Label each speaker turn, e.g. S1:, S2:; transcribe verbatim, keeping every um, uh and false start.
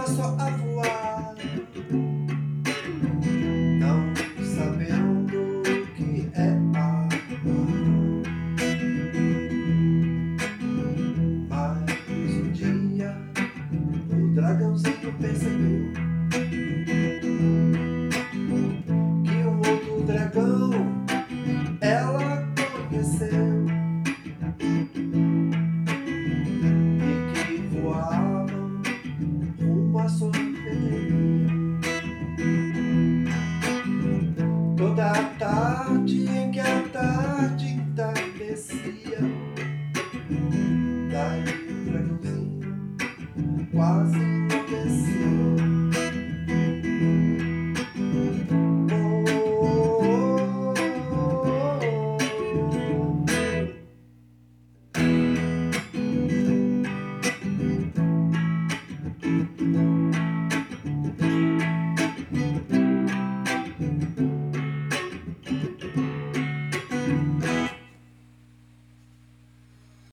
S1: só a voar, não sabendo o que é amar. Mas um dia o dragãozinho percebeu que um outro dragão ela conheceu e que voavam rumo à sorveteria. Toda a tarde em que a tarde entardecia, daí o dragãozinho quase